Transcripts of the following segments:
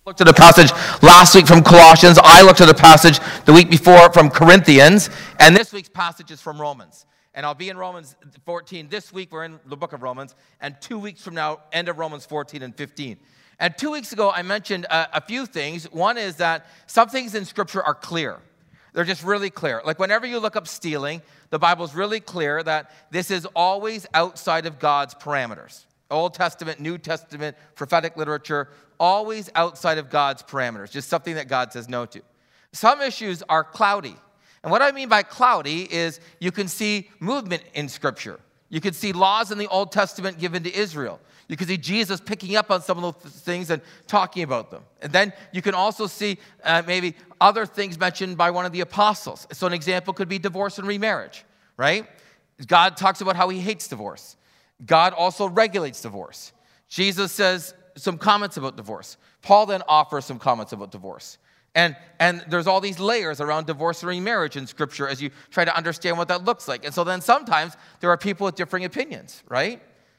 Looked at a passage last week from Colossians. I looked at a passage the week before from Corinthians. And this week's passage is from Romans. And I'll be in Romans 14. This week we're in the book of Romans. And 2 weeks from now, end of Romans 14 and 15. And 2 weeks ago, I mentioned a few things. One is that some things in Scripture are clear. They're just really clear. Like whenever you look up stealing, the Bible's really clear that this is always outside of God's parameters. Old Testament, New Testament, prophetic literature, always outside of God's parameters, just something that God says no to. Some issues are cloudy. And what I mean by cloudy is you can see movement in Scripture. You can see laws in the Old Testament given to Israel. You can see Jesus picking up on some of those things and talking about them. And then you can also see maybe other things mentioned by one of the apostles. So an example could be divorce and remarriage, right? God talks about how he hates divorce. God also regulates divorce. Jesus says some comments about divorce. Paul then offers some comments about divorce. And there's all these layers around divorce and remarriage in Scripture as you try to understand what that looks like. And so then sometimes there are people with differing opinions, right?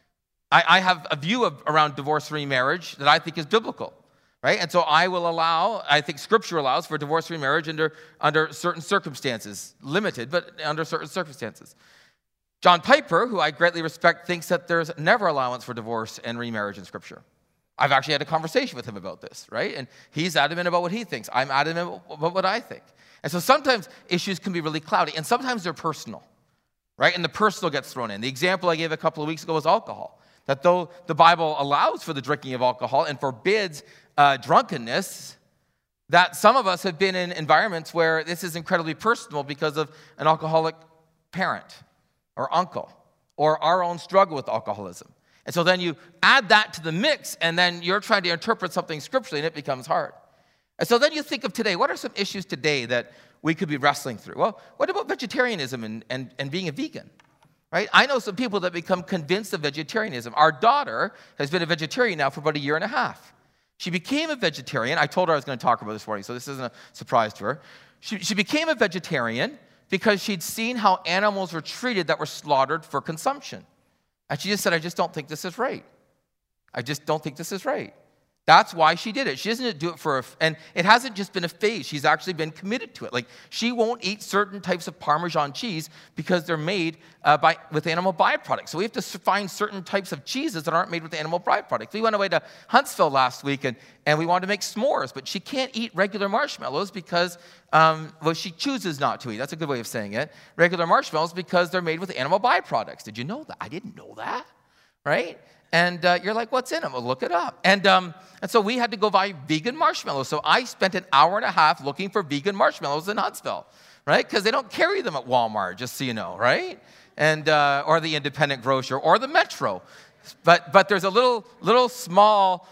I have a view around divorce and remarriage that I think is biblical, right? And so I think Scripture allows for divorce and remarriage under certain circumstances, limited, but under certain circumstances. John Piper, who I greatly respect, thinks that there's never allowance for divorce and remarriage in Scripture. I've actually had a conversation with him about this, right? And he's adamant about what he thinks. I'm adamant about what I think. And so sometimes issues can be really cloudy, and sometimes they're personal, right? And the personal gets thrown in. The example I gave a couple of weeks ago was alcohol. That though the Bible allows for the drinking of alcohol and forbids drunkenness, that some of us have been in environments where this is incredibly personal because of an alcoholic parent or uncle, or our own struggle with alcoholism. And so then you add that to the mix, and then you're trying to interpret something scripturally, and it becomes hard. And so then you think of today, what are some issues today that we could be wrestling through? Well, what about vegetarianism and being a vegan? Right? I know some people that become convinced of vegetarianism. Our daughter has been a vegetarian now for about a year and a half. She became a vegetarian. I told her I was going to talk about this morning, so this isn't a surprise to her. She became a vegetarian because she'd seen how animals were treated that were slaughtered for consumption. And she just said, I just don't think this is right. I just don't think this is right. That's why she did it. She doesn't do it and it hasn't just been a phase. She's actually been committed to it. Like, she won't eat certain types of Parmesan cheese because they're made with animal byproducts. So we have to find certain types of cheeses that aren't made with animal byproducts. We went away to Huntsville last week, and we wanted to make s'mores, but she can't eat regular marshmallows because, she chooses not to eat. That's a good way of saying it. Regular marshmallows because they're made with animal byproducts. Did you know that? I didn't know that, right? And you're like, what's in them? Well, look it up. And so we had to go buy vegan marshmallows. So I spent an hour and a half looking for vegan marshmallows in Huntsville, right? Because they don't carry them at Walmart, just so you know, right? And or the independent grocer or the Metro. But there's a little small,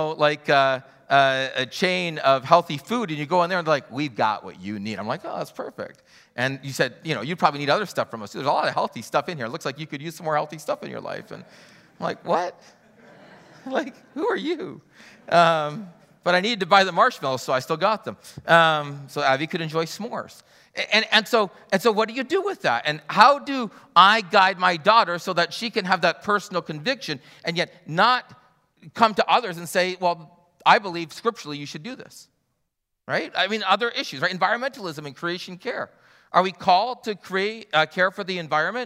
a chain of healthy food, and you go in there and they're like, we've got what you need. I'm like, oh, that's perfect. And you said, you probably need other stuff from us. There's a lot of healthy stuff in here. It looks like you could use some more healthy stuff in your life. And I'm like, what? Like, who are you? But I needed to buy the marshmallows, so I still got them. So Abby could enjoy s'mores. And so what do you do with that? And how do I guide my daughter so that she can have that personal conviction and yet not come to others and say, well, I believe scripturally you should do this, right? I mean, other issues, right? Environmentalism and creation care. Are we called to care for the environment?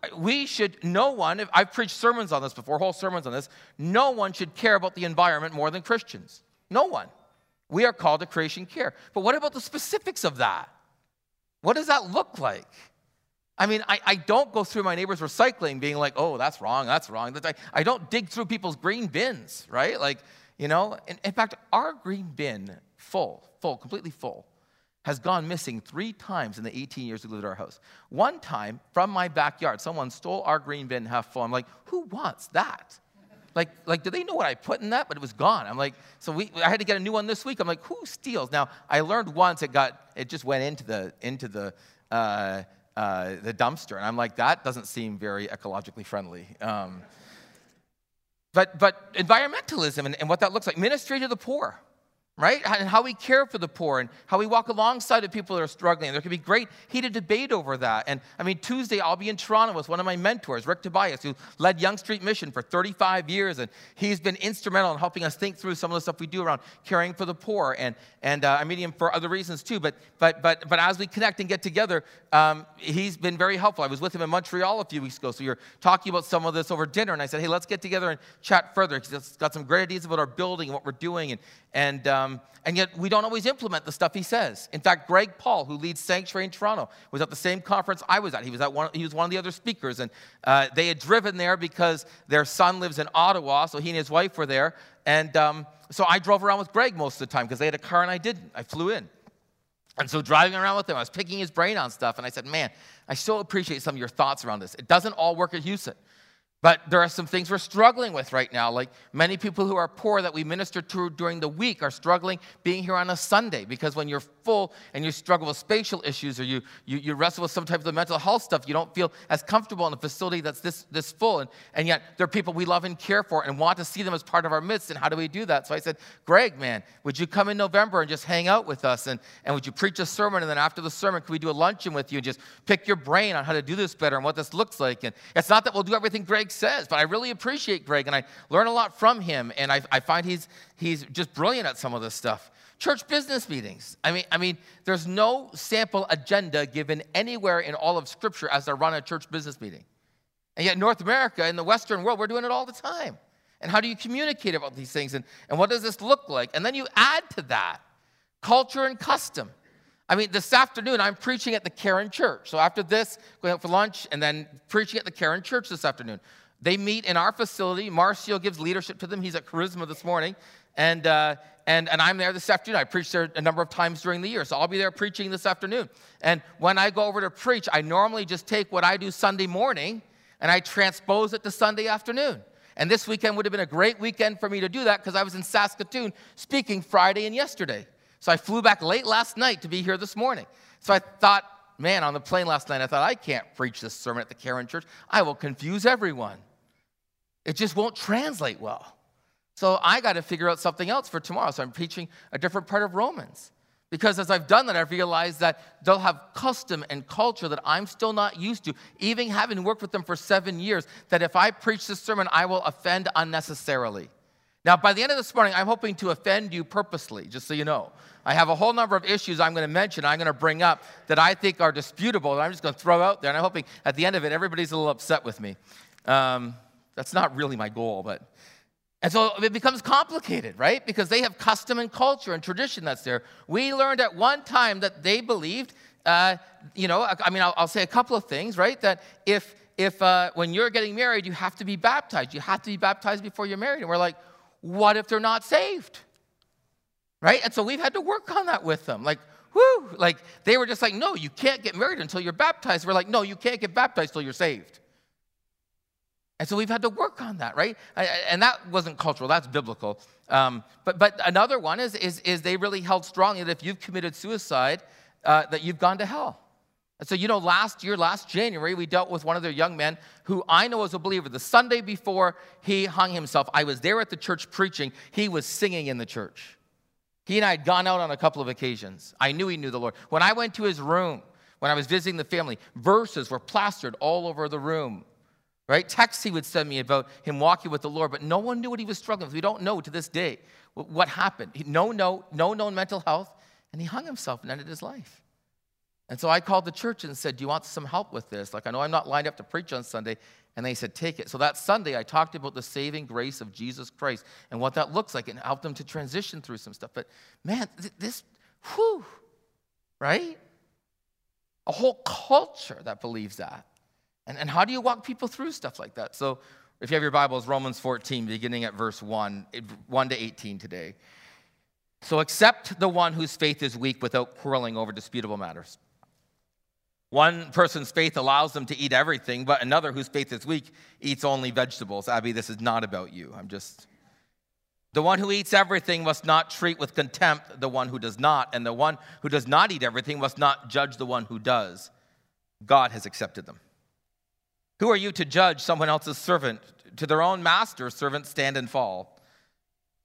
I've preached sermons on this before, whole sermons on this, no one should care about the environment more than Christians. No one. We are called to creation care. But what about the specifics of that? What does that look like? I mean, I don't go through my neighbor's recycling being like, oh, that's wrong. I don't dig through people's green bins, right? Like, in fact, our green bin, completely full, has gone missing 3 times in the 18 years we lived at our house. One time, from my backyard, someone stole our green bin half full. I'm like, who wants that? Like, do they know what I put in that? But it was gone. I'm like, I had to get a new one this week. I'm like, who steals? Now, I learned once it just went into the dumpster, and I'm like, that doesn't seem very ecologically friendly. But environmentalism and what that looks like, ministry to the poor. right? And how we care for the poor and how we walk alongside of people that are struggling. There can be great heated debate over that. And I mean, Tuesday, I'll be in Toronto with one of my mentors, Rick Tobias, who led Yonge Street Mission for 35 years. And he's been instrumental in helping us think through some of the stuff we do around caring for the poor. And I'm meeting him for other reasons too. But as we connect and get together, he's been very helpful. I was with him in Montreal a few weeks ago. So we were talking about some of this over dinner. And I said, hey, let's get together and chat further. He's got some great ideas about our building and what we're doing. And yet we don't always implement the stuff he says. In fact, Greg Paul, who leads Sanctuary in Toronto, was at the same conference I was at. He was one of the other speakers, and they had driven there because their son lives in Ottawa, so he and his wife were there. And so I drove around with Greg most of the time because they had a car and I didn't. I flew in. And so driving around with him, I was picking his brain on stuff, and I said, man, I so appreciate some of your thoughts around this. It doesn't all work at Houston. But there are some things we're struggling with right now. Like many people who are poor that we minister to during the week are struggling being here on a Sunday, because when you're full and you struggle with spatial issues or you wrestle with some type of mental health stuff, you don't feel as comfortable in a facility that's this full. And yet there are people we love and care for and want to see them as part of our midst. And how do we do that? So I said, Greg, man, would you come in November and just hang out with us? And would you preach a sermon? And then after the sermon, could we do a luncheon with you and just pick your brain on how to do this better and what this looks like? And it's not that we'll do everything Greg says, but I really appreciate Greg, and I learn a lot from him, and I find he's just brilliant at some of this stuff. Church business meetings. I mean, there's no sample agenda given anywhere in all of Scripture as to run a church business meeting. And yet North America, in the Western world, we're doing it all the time. And how do you communicate about these things, and what does this look like? And then you add to that culture and custom. I mean, this afternoon, I'm preaching at the Karen Church. So after this, going out for lunch, and then preaching at the Karen Church this afternoon. They meet in our facility. Marcio gives leadership to them. He's at Charisma this morning. And I'm there this afternoon. I preached there a number of times during the year. So I'll be there preaching this afternoon. And when I go over to preach, I normally just take what I do Sunday morning and I transpose it to Sunday afternoon. And this weekend would have been a great weekend for me to do that because I was in Saskatoon speaking Friday and yesterday. So I flew back late last night to be here this morning. So I thought, man, on the plane last night, I thought, I can't preach this sermon at the Karen Church. I will confuse everyone. It just won't translate well. So I got to figure out something else for tomorrow. So I'm preaching a different part of Romans. Because as I've done that, I've realized that they'll have custom and culture that I'm still not used to, even having worked with them for 7 years, that if I preach this sermon, I will offend unnecessarily. Now, by the end of this morning, I'm hoping to offend you purposely, just so you know. I have a whole number of issues I'm going to mention, I'm going to bring up that I think are disputable, that I'm just going to throw out there. And I'm hoping at the end of it, everybody's a little upset with me. That's not really my goal, but... And so it becomes complicated, right? Because they have custom and culture and tradition that's there. We learned at one time that they believed, I'll say a couple of things, right? That if when you're getting married, you have to be baptized. You have to be baptized before you're married. And we're like, what if they're not saved? Right? And so we've had to work on that with them. Like, whoo! Like, they were just like, no, you can't get married until you're baptized. We're like, no, you can't get baptized until you're saved. And so we've had to work on that, right? And that wasn't cultural, that's biblical. But another one is they really held strongly that if you've committed suicide, that you've gone to hell. And so, last January, we dealt with one of their young men who I know was a believer. The Sunday before he hung himself, I was there at the church preaching. He was singing in the church. He and I had gone out on a couple of occasions. I knew he knew the Lord. When I went to his room, when I was visiting the family, verses were plastered all over the room. Right? Texts he would send me about him walking with the Lord, but no one knew what he was struggling with. We don't know to this day what happened. No known mental health, and he hung himself and ended his life. And so I called the church and said, do you want some help with this? Like, I know I'm not lined up to preach on Sunday. And they said, take it. So that Sunday, I talked about the saving grace of Jesus Christ and what that looks like and helped them to transition through some stuff. But man, right? A whole culture that believes that. And how do you walk people through stuff like that? So if you have your Bibles, Romans 14, beginning at verse 1 to 18 today. So accept the one whose faith is weak without quarreling over disputable matters. One person's faith allows them to eat everything, but another whose faith is weak eats only vegetables. Abby, this is not about you. The one who eats everything must not treat with contempt the one who does not, and the one who does not eat everything must not judge the one who does. God has accepted them. Who are you to judge someone else's servant? To their own master, servants stand and fall.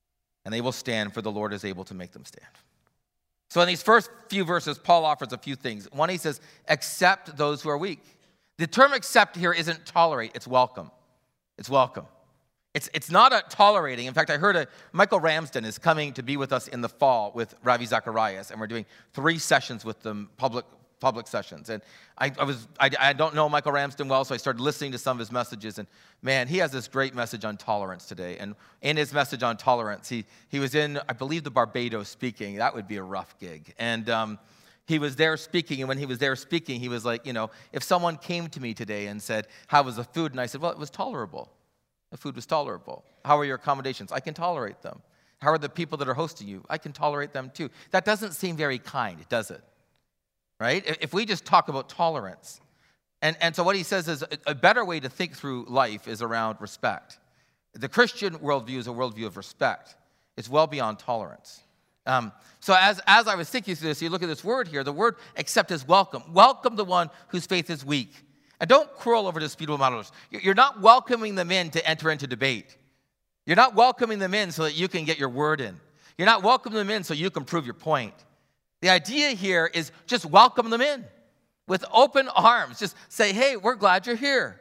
and they will stand, for the Lord is able to make them stand. So in these first few verses, Paul offers a few things. One, he says, accept those who are weak. The term accept here isn't tolerate, it's welcome. It's welcome. It's not a tolerating. In fact, I heard Michael Ramsden is coming to be with us in the fall with Ravi Zacharias, and we're doing 3 sessions with them, public sessions. And I don't know Michael Ramsden well, so I started listening to some of his messages, and man, he has this great message on tolerance today. And in his message on tolerance, he was in, I believe, the Barbados speaking. That would be a rough gig. And he was there speaking, and when he was there speaking, he was like, if someone came to me today and said, how was the food? And I said, well, it was tolerable. The food was tolerable. How are your accommodations? I can tolerate them. How are the people that are hosting you? I can tolerate them too. That doesn't seem very kind, does it? Right? If we just talk about tolerance. And so what he says is a better way to think through life is around respect. The Christian worldview is a worldview of respect. It's well beyond tolerance. So as I was thinking through this, you look at this word here, the word accept is welcome. Welcome the one whose faith is weak. And don't quarrel over disputable matters. You're not welcoming them in to enter into debate. You're not welcoming them in so that you can get your word in. You're not welcoming them in so you can prove your point. The idea here is just welcome them in with open arms. Just say, hey, we're glad you're here.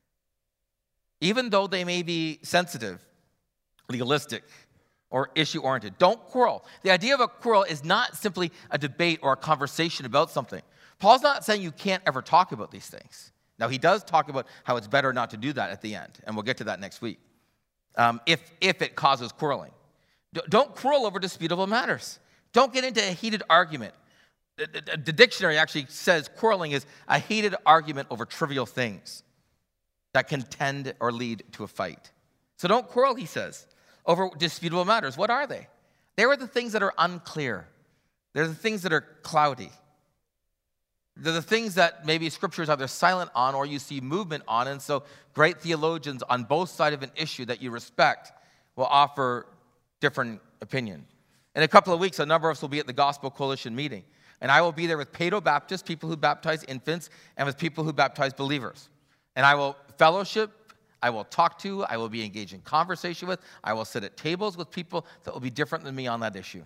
Even though they may be sensitive, legalistic, or issue-oriented. Don't quarrel. The idea of a quarrel is not simply a debate or a conversation about something. Paul's not saying you can't ever talk about these things. Now, he does talk about how it's better not to do that at the end, and we'll get to that next week, if it causes quarreling. Don't quarrel over disputable matters. Don't get into a heated argument. The dictionary actually says quarreling is a heated argument over trivial things that can tend or lead to a fight. So don't quarrel, he says, over disputable matters. What are they? They are the things that are unclear. They're the things that are cloudy. They're the things that maybe Scripture is either silent on or you see movement on. And so great theologians on both sides of an issue that you respect will offer different opinion. In a couple of weeks, a number of us will be at the Gospel Coalition meeting. And I will be there with Paedo-Baptists, people who baptize infants, and with people who baptize believers. And I will fellowship, I will talk to, I will be engaged in conversation with, I will sit at tables with people that will be different than me on that issue.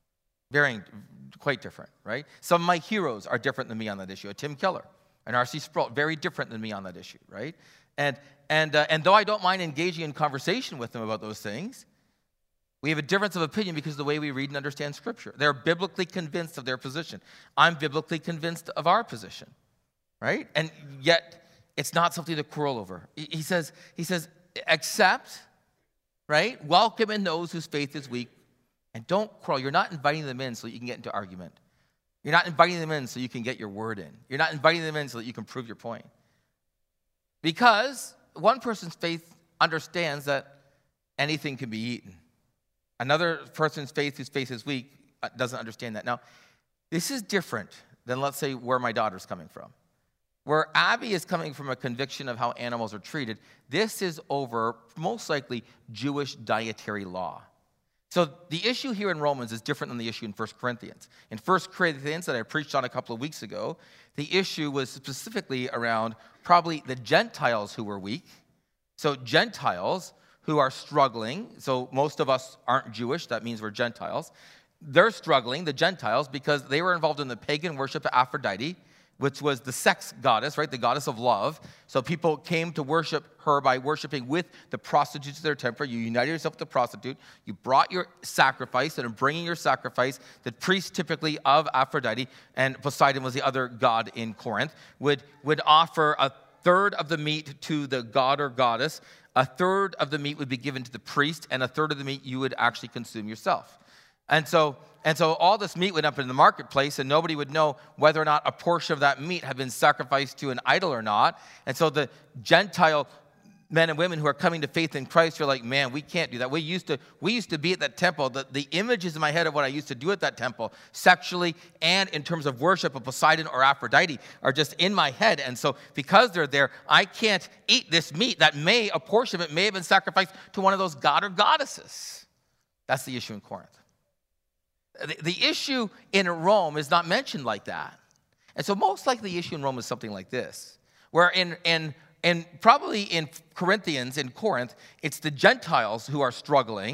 Quite different, right? Some of my heroes are different than me on that issue. A Tim Keller, an R.C. Sproul, very different than me on that issue, right? And though I don't mind engaging in conversation with them about those things, we have a difference of opinion because of the way we read and understand Scripture. They're biblically convinced of their position. I'm biblically convinced of our position, right? And yet, it's not something to quarrel over. He says, accept, right? Welcome in those whose faith is weak. And don't quarrel. You're not inviting them in so you can get into argument. You're not inviting them in so you can get your word in. You're not inviting them in so that you can prove your point. Because one person's faith understands that anything can be eaten. Another person's faith whose faith is weak doesn't understand that. Now, this is different than, let's say, where my daughter's coming from. Where Abby is coming from a conviction of how animals are treated, this is over, most likely, Jewish dietary law. So the issue here in Romans is different than the issue in 1 Corinthians. In 1 Corinthians that I preached on a couple of weeks ago, the issue was specifically around probably the Gentiles who were weak. So Gentiles who are struggling, so most of us aren't Jewish, that means we're Gentiles. They're struggling, the Gentiles, because they were involved in the pagan worship of Aphrodite, which was the sex goddess, right, the goddess of love. So people came to worship her by worshiping with the prostitutes of their temple. You united yourself with the prostitute. You brought your sacrifice, and in bringing your sacrifice, the priest typically of Aphrodite, and Poseidon was the other god in Corinth, would offer a third of the meat to the god or goddess. A third of the meat would be given to the priest, and a third of the meat you would actually consume yourself. And so all this meat went up in the marketplace, and nobody would know whether or not a portion of that meat had been sacrificed to an idol or not. And so the Gentile men and women who are coming to faith in Christ are like, man, we can't do that. We used to be at that temple. The images in my head of what I used to do at that temple, sexually and in terms of worship of Poseidon or Aphrodite, are just in my head. And so because they're there, I can't eat this meat that a portion of it may have been sacrificed to one of those god or goddesses. That's the issue in Corinth. The issue in Rome is not mentioned like that. And so most likely the issue in Rome is something like this, where in probably in Corinthians, in Corinth, it's the Gentiles who are struggling,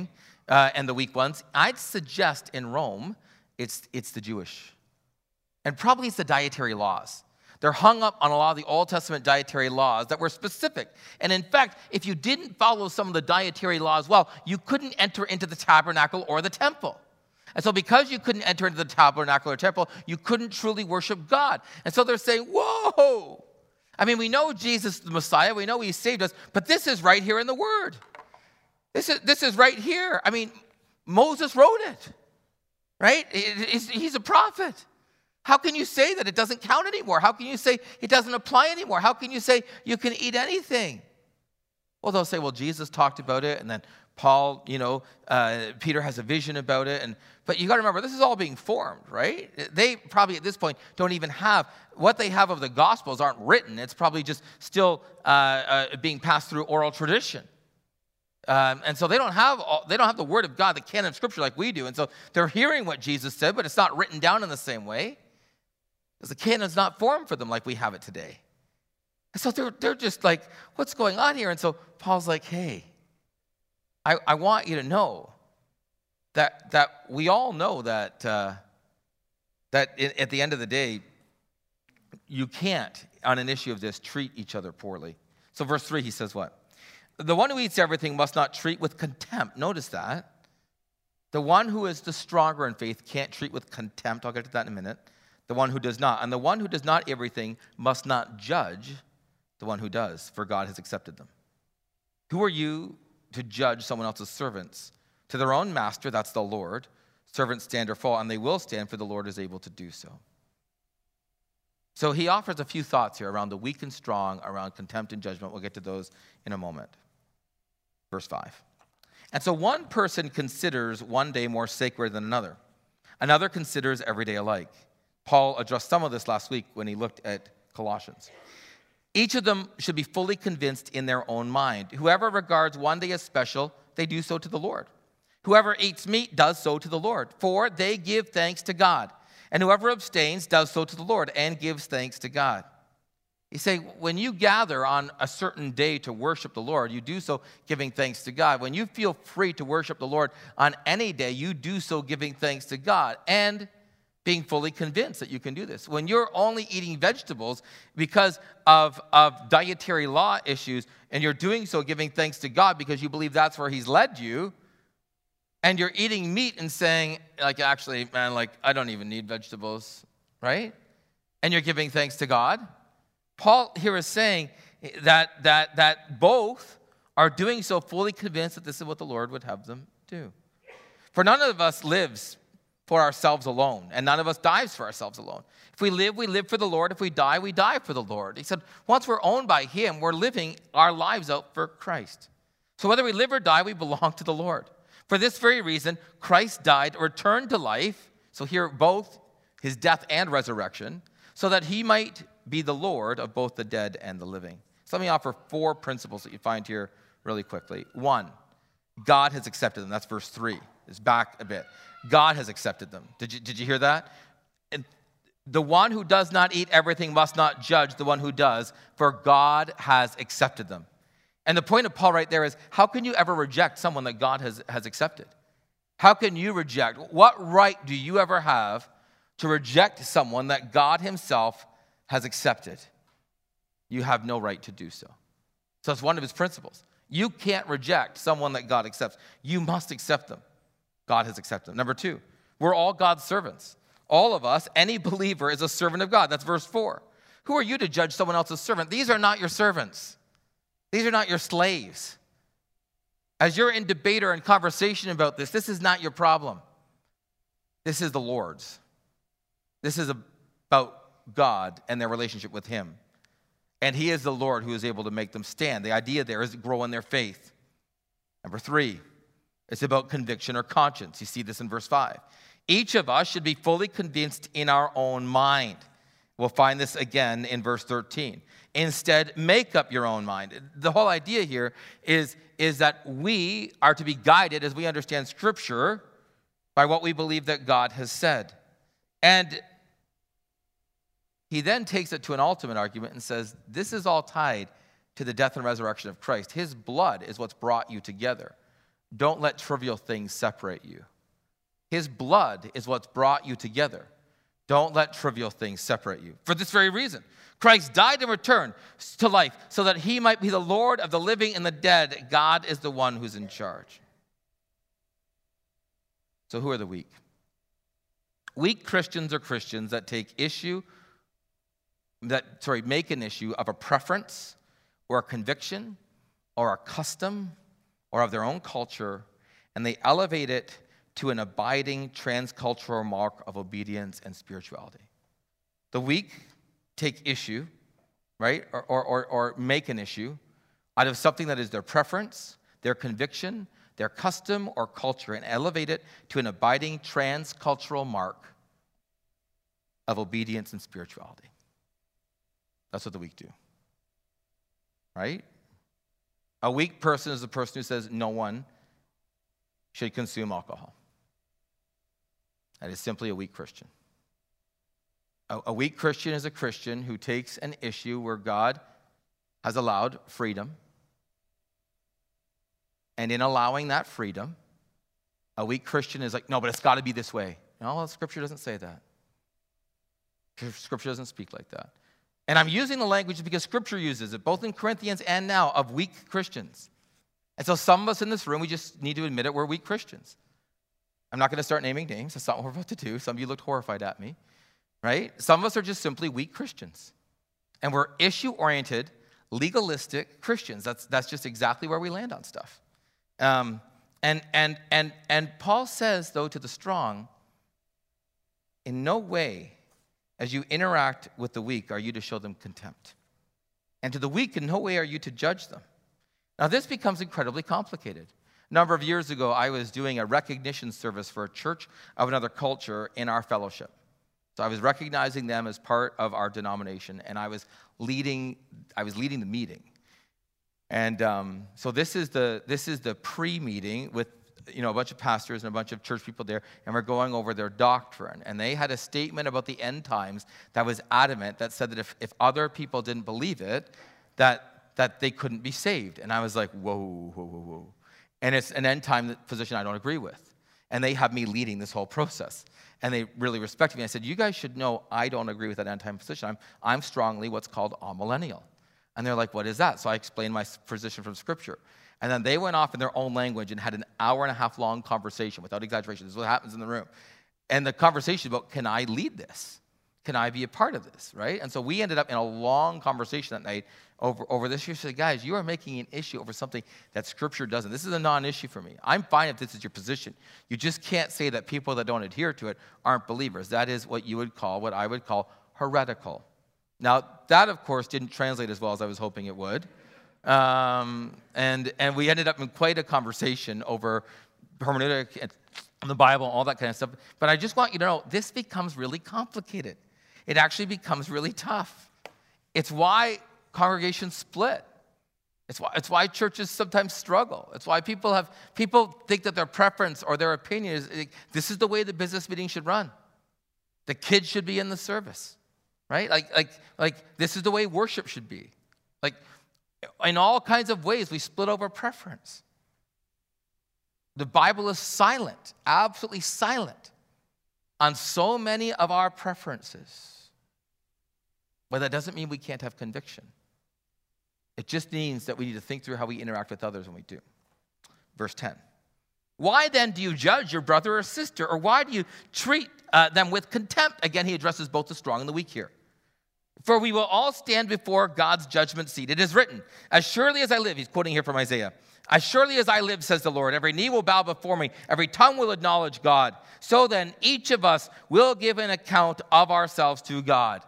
and the weak ones. I'd suggest in Rome, it's the Jewish. And probably it's the dietary laws. They're hung up on a lot of the Old Testament dietary laws that were specific. And in fact, if you didn't follow some of the dietary laws well, you couldn't enter into the tabernacle or the temple. And so because you couldn't enter into the tabernacle or temple, you couldn't truly worship God. And so they're saying, whoa. I mean, we know Jesus is the Messiah. We know he saved us. But this is right here in the Word. This is right here. I mean, Moses wrote it, right? He's a prophet. How can you say that it doesn't count anymore? How can you say it doesn't apply anymore? How can you say you can eat anything? Well, they'll say, well, Jesus talked about it, and then Paul, Peter has a vision about it. But you got to remember, this is all being formed, right? They probably at this point don't even have, what they have of the Gospels aren't written. It's probably just still being passed through oral tradition. And so they don't have the Word of God, the canon of Scripture like we do. And so they're hearing what Jesus said, but it's not written down in the same way. Because the canon's not formed for them like we have it today. And so they're just like, what's going on here? And so Paul's like, hey, I want you to know that we all know that at the end of the day, you can't, on an issue of this, treat each other poorly. So verse 3, he says what? The one who eats everything must not treat with contempt. Notice that. The one who is the stronger in faith can't treat with contempt. I'll get to that in a minute. The one who does not. And the one who does not everything must not judge the one who does, for God has accepted them. Who are you to judge someone else's servants? To their own master, that's the Lord. Servants stand or fall, and they will stand, for the Lord is able to do so. So he offers a few thoughts here around the weak and strong, around contempt and judgment. We'll get to those in a moment. Verse 5. And so one person considers one day more sacred than another. Another considers every day alike. Paul addressed some of this last week when he looked at Colossians. Each of them should be fully convinced in their own mind. Whoever regards one day as special, they do so to the Lord. Whoever eats meat does so to the Lord, for they give thanks to God. And whoever abstains does so to the Lord and gives thanks to God. You say, when you gather on a certain day to worship the Lord, you do so giving thanks to God. When you feel free to worship the Lord on any day, you do so giving thanks to God and being fully convinced that you can do this. When you're only eating vegetables because of dietary law issues, and you're doing so giving thanks to God because you believe that's where he's led you, and you're eating meat and saying, like, actually, man, like, I don't even need vegetables, right? And you're giving thanks to God. Paul here is saying that both are doing so fully convinced that this is what the Lord would have them do. For none of us lives for ourselves alone, and none of us dies for ourselves alone. If we live for the Lord. If we die for the Lord. He said, once we're owned by him, we're living our lives out for Christ. So whether we live or die, we belong to the Lord. For this very reason, Christ died, returned to life, so here both his death and resurrection, so that he might be the Lord of both the dead and the living. So let me offer 4 principles that you find here really quickly. 1, God has accepted them. That's verse 3. It's back a bit. God has accepted them. Did you hear that? And the one who does not eat everything must not judge the one who does, for God has accepted them. And the point of Paul right there is, how can you ever reject someone that God has accepted? How can you reject? What right do you ever have to reject someone that God himself has accepted? You have no right to do so. So it's one of his principles. You can't reject someone that God accepts. You must accept them. God has accepted them. Number 2, we're all God's servants. All of us, any believer is a servant of God. That's verse 4. Who are you to judge someone else's servant? These are not your servants. These are not your slaves. As you're in debate or in conversation about this is not your problem. This is the Lord's. This is about God and their relationship with him. And he is the Lord who is able to make them stand. The idea there is to grow in their faith. Number 3, it's about conviction or conscience. You see this in verse 5. Each of us should be fully convinced in our own mind. We'll find this again in verse 13. Instead, make up your own mind. The whole idea here is that we are to be guided as we understand Scripture by what we believe that God has said. And he then takes it to an ultimate argument and says, this is all tied to the death and resurrection of Christ. His blood is what's brought you together. Don't let trivial things separate you. His blood is what's brought you together. Don't let trivial things separate you. For this very reason, Christ died and returned to life so that he might be the Lord of the living and the dead. God is the one who's in charge. So who are the weak? Weak Christians are Christians that make an issue of a preference or a conviction or a custom or of their own culture, and they elevate it to an abiding transcultural mark of obedience and spirituality. The weak take issue, right, or make an issue out of something that is their preference, their conviction, their custom or culture, and elevate it to an abiding transcultural mark of obedience and spirituality. That's what the weak do, right? A weak person is the person who says no one should consume alcohol. That is simply a weak Christian. A weak Christian is a Christian who takes an issue where God has allowed freedom. And in allowing that freedom, a weak Christian is like, no, but it's got to be this way. No, well, Scripture doesn't say that. Scripture doesn't speak like that. And I'm using the language because Scripture uses it, both in Corinthians and now, of weak Christians. And so some of us in this room, we just need to admit it, we're weak Christians. I'm not going to start naming names. That's not what we're about to do. Some of you looked horrified at me, right? Some of us are just simply weak Christians. And we're issue-oriented, legalistic Christians. That's just exactly where we land on stuff. And Paul says, though, to the strong, in no way, as you interact with the weak, are you to show them contempt. And to the weak, in no way are you to judge them. Now, this becomes incredibly complicated. A number of years ago, I was doing a recognition service for a church of another culture in our fellowship. So I was recognizing them as part of our denomination, and I was leading the meeting. And so this is the pre-meeting with a bunch of pastors and a bunch of church people there, and we're going over their doctrine. And they had a statement about the end times that was adamant, that said that if other people didn't believe it, that they couldn't be saved. And I was like, whoa. And it's an end time position I don't agree with. And they have me leading this whole process. And they really respected me. I said, you guys should know I don't agree with that end time position. I'm strongly what's called amillennial. And they're like, what is that? So I explained my position from Scripture. And then they went off in their own language and had an hour-and-a-half long conversation, without exaggeration. This is what happens in the room. And the conversation about, can I lead this? Can I be a part of this, right? And so we ended up in a long conversation that night over this. You said, guys, you are making an issue over something that Scripture doesn't. This is a non-issue for me. I'm fine if this is your position. You just can't say that people that don't adhere to it aren't believers. That is what I would call heretical. Now, that, of course, didn't translate as well as I was hoping it would. And we ended up in quite a conversation over hermeneutic and the Bible, all that kind of stuff. But I just want you to know, this becomes really complicated. It actually becomes really tough. It's why congregations split. It's why churches sometimes struggle. It's why people think that their preference or their opinion is, this is the way the business meeting should run. The kids should be in the service, right? Like this is the way worship should be. Like, in all kinds of ways, we split over preference. The Bible is silent, absolutely silent, on so many of our preferences. But that doesn't mean we can't have conviction. It just means that we need to think through how we interact with others when we do. Verse 10. Why then do you judge your brother or sister, or why do you treat them with contempt? Again, he addresses both the strong and the weak here. For we will all stand before God's judgment seat. It is written, as surely as I live, he's quoting here from Isaiah, as surely as I live, says the Lord, every knee will bow before me, every tongue will acknowledge God. So then, each of us will give an account of ourselves to God.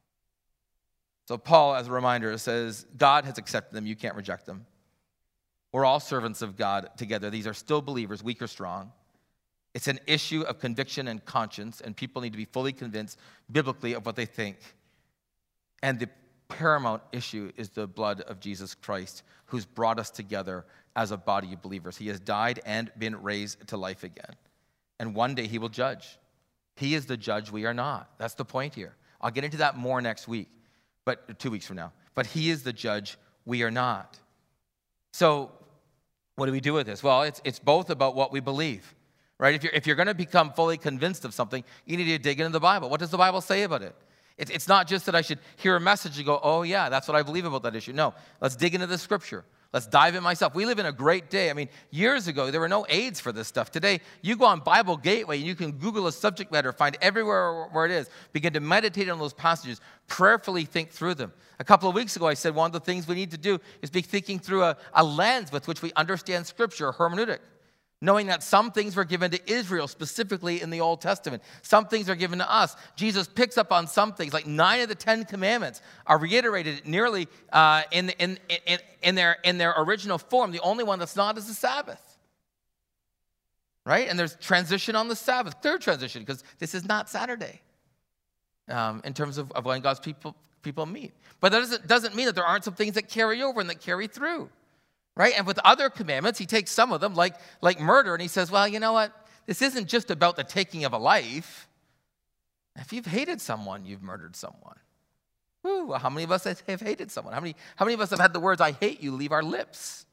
So Paul, as a reminder, says, God has accepted them. You can't reject them. We're all servants of God together. These are still believers, weak or strong. It's an issue of conviction and conscience, and people need to be fully convinced biblically of what they think. And the paramount issue is the blood of Jesus Christ, who's brought us together as a body of believers. He has died and been raised to life again. And one day he will judge. He is the judge, we are not. That's the point here. I'll get into that more next week, but 2 weeks from now. But he is the judge, we are not. So What do we do with this? Well, it's both about what we believe, right? If you're going to become fully convinced of something, you need to dig into the Bible. What does the Bible say about it? It's not just that I should hear a message and go, oh yeah, that's what I believe about that issue. No, let's dig into the Scripture. Let's dive in myself. We live in a great day. I mean, years ago, there were no aids for this stuff. Today, you go on Bible Gateway and you can Google a subject matter, find everywhere where it is, begin to meditate on those passages, prayerfully think through them. A couple of weeks ago, I said one of the things we need to do is be thinking through a lens with which we understand Scripture, hermeneutic. Knowing that some things were given to Israel, specifically in the Old Testament. Some things are given to us. Jesus picks up on some things, like 9 of the 10 commandments are reiterated nearly in their original form. The only one that's not is the Sabbath. Right? And there's transition on the Sabbath, clear transition, because this is not Saturday in terms of when God's people meet. But that doesn't mean that there aren't some things that carry over and that carry through. Right? And with other commandments, he takes some of them, like murder, and he says, well, you know what? This isn't just about the taking of a life. If you've hated someone, you've murdered someone. Woo, well, how many of us have hated someone? How many of us have had the words, I hate you, leave our lips?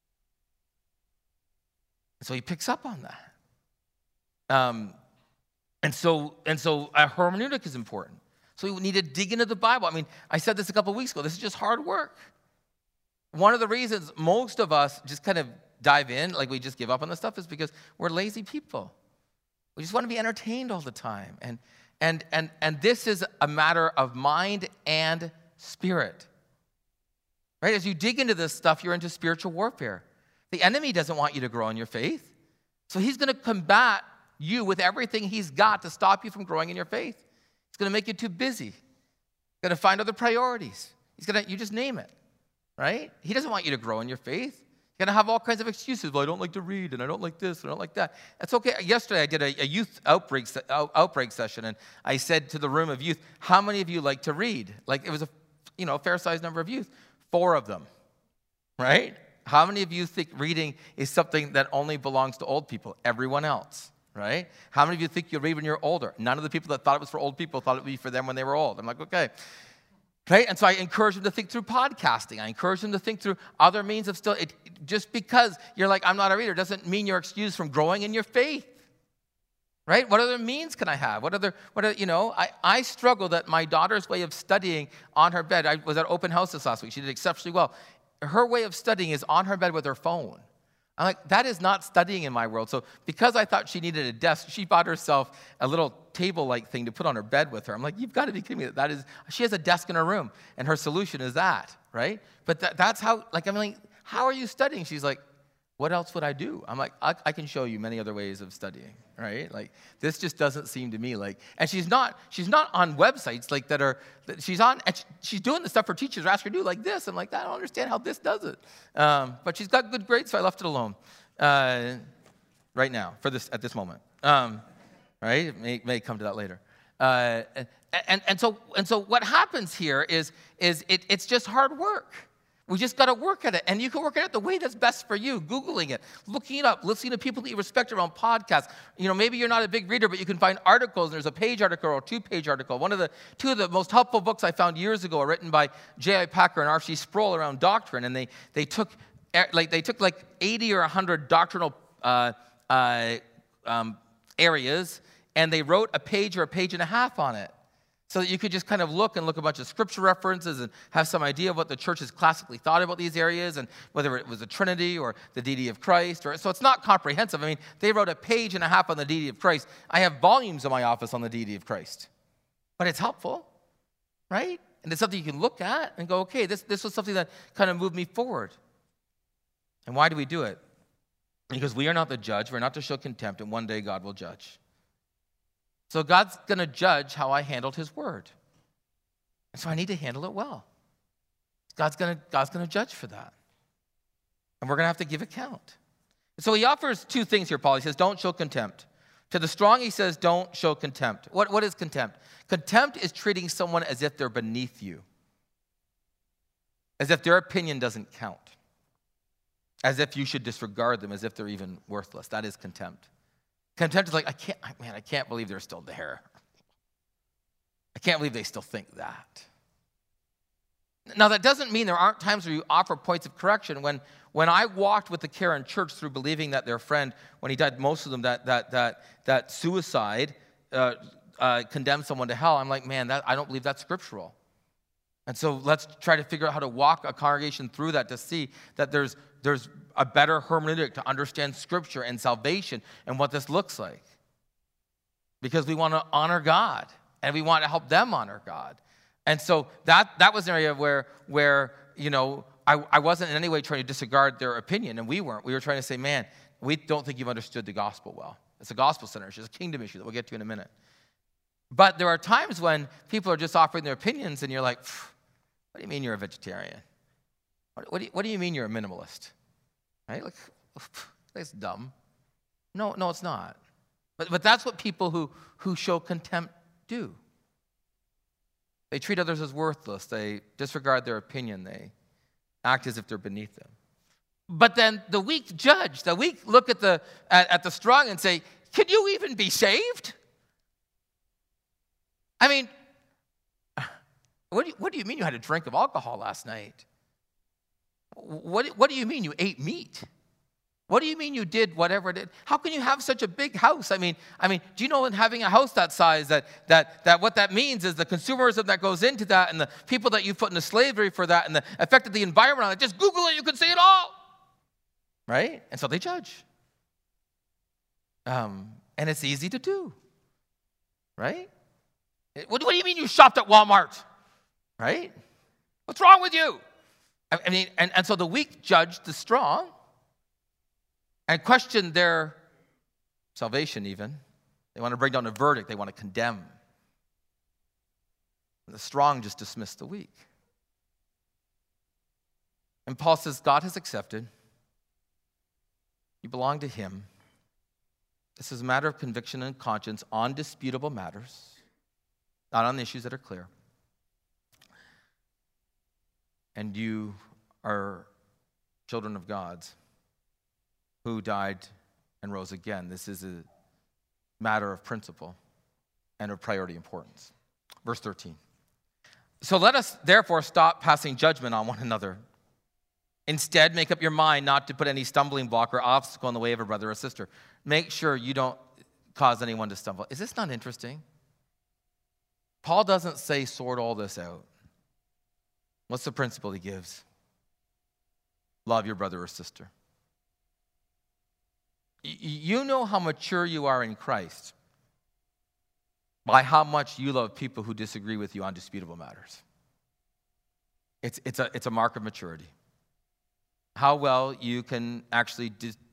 And so he picks up on that. And so a hermeneutic is important. So we need to dig into the Bible. I mean, I said this a couple of weeks ago. This is just hard work. One of the reasons most of us just kind of dive in, like we just give up on this stuff, is because we're lazy people. We just want to be entertained all the time. And this is a matter of mind and spirit. Right? As you dig into this stuff, you're into spiritual warfare. The enemy doesn't want you to grow in your faith. So he's going to combat you with everything he's got to stop you from growing in your faith. He's going to make you too busy. He's going to find other priorities. You just name it. Right? He doesn't want you to grow in your faith. You're going to have all kinds of excuses. Well, I don't like to read, and I don't like this, and I don't like that. That's okay. Yesterday, I did a youth outbreak session, and I said to the room of youth, how many of you like to read? Like, it was a fair-sized number of youth. 4 of them. Right? How many of you think reading is something that only belongs to old people? Everyone else. Right? How many of you think you'll read when you're older? None of the people that thought it was for old people thought it would be for them when they were old. I'm like, okay. Right? And so I encourage them to think through podcasting. I encourage them to think through other means of just because you're like, I'm not a reader, doesn't mean you're excused from growing in your faith. Right? What other means can I have? I struggle that my daughter's way of studying on her bed, I was at open house this last week, she did exceptionally well. Her way of studying is on her bed with her phone. I'm like, that is not studying in my world. So because I thought she needed a desk, she bought herself a little table-like thing to put on her bed with her. I'm like, you've got to be kidding me. She has a desk in her room, and her solution is that, right? But that's how, I'm like, how are you studying? She's like, what else would I do? I'm like, I can show you many other ways of studying, right? Like, this just doesn't seem to me like, and she's not on websites she's doing the stuff her teachers ask her to do like this. I'm like, I don't understand how this does it. But she's got good grades, so I left it alone right now at this moment. Right? It may come to that later. And so what happens here is it's just hard work. We just got to work at it. And you can work at it the way that's best for you, Googling it, looking it up, listening to people that you respect around podcasts. Maybe you're not a big reader, but you can find articles, and there's a page article or a 2-page article. Two of the most helpful books I found years ago are written by J.I. Packer and R.C. Sproul around doctrine, and they took 80 or 100 doctrinal areas, and they wrote a page or a page and a half on it. So that you could just kind of look a bunch of scripture references and have some idea of what the church has classically thought about these areas and whether it was the Trinity or the deity of Christ. So it's not comprehensive. I mean, they wrote a page and a half on the deity of Christ. I have volumes in my office on the deity of Christ. But it's helpful, right? And it's something you can look at and go, okay, this was something that kind of moved me forward. And why do we do it? Because we are not the judge. We're not to show contempt, and one day God will judge. So God's going to judge how I handled his word. And so I need to handle it well. God's going to judge for that. And we're going to have to give account. So he offers 2 things here, Paul. He says, don't show contempt. To the strong, he says, don't show contempt. What is contempt? Contempt is treating someone as if they're beneath you. As if their opinion doesn't count. As if you should disregard them, as if they're even worthless. That is contempt. Contempt is like, I can't believe they're still there. I can't believe they still think that. Now, that doesn't mean there aren't times where you offer points of correction. When I walked with the Karen church through believing that their friend, when he died, most of them, that suicide condemned someone to hell, I'm like, man, I don't believe that's scriptural. And so let's try to figure out how to walk a congregation through that to see that there's a better hermeneutic to understand Scripture and salvation and what this looks like. Because we want to honor God, and we want to help them honor God. And so that was an area where I wasn't in any way trying to disregard their opinion, and we weren't. We were trying to say, man, we don't think you've understood the gospel well. It's a gospel center issue. It's a kingdom issue that we'll get to in a minute. But there are times when people are just offering their opinions, and you're like, what do you mean you're a vegetarian? What do you mean you're a minimalist? Right? Like, that's dumb. No, it's not. But that's what people who show contempt do. They treat others as worthless. They disregard their opinion. They act as if they're beneath them. But then the weak judge, the weak look at the strong and say, can you even be saved? I mean, what do you mean you had a drink of alcohol last night? What do you mean you ate meat? What do you mean you did whatever it did? How can you have such a big house? I mean, do you know in having a house that size that what that means is the consumerism that goes into that and the people that you put into slavery for that and the effect of the environment on it, just Google it, you can see it all. Right? And so they judge. And it's easy to do. Right? What do you mean you shopped at Walmart? Right? What's wrong with you? I mean, and so the weak judge the strong and question their salvation even. They want to bring down a verdict. They want to condemn. And the strong just dismiss the weak. And Paul says, God has accepted. You belong to him. This is a matter of conviction and conscience on disputable matters, not on issues that are clear. And you are children of God's who died and rose again. This is a matter of principle and of priority importance. Verse 13. So let us therefore stop passing judgment on one another. Instead, make up your mind not to put any stumbling block or obstacle in the way of a brother or sister. Make sure you don't cause anyone to stumble. Is this not interesting? Paul doesn't say sort all this out. What's the principle he gives? Love your brother or sister. You know how mature you are in Christ by how much you love people who disagree with you on disputable matters. It's a mark of maturity. How well you can actually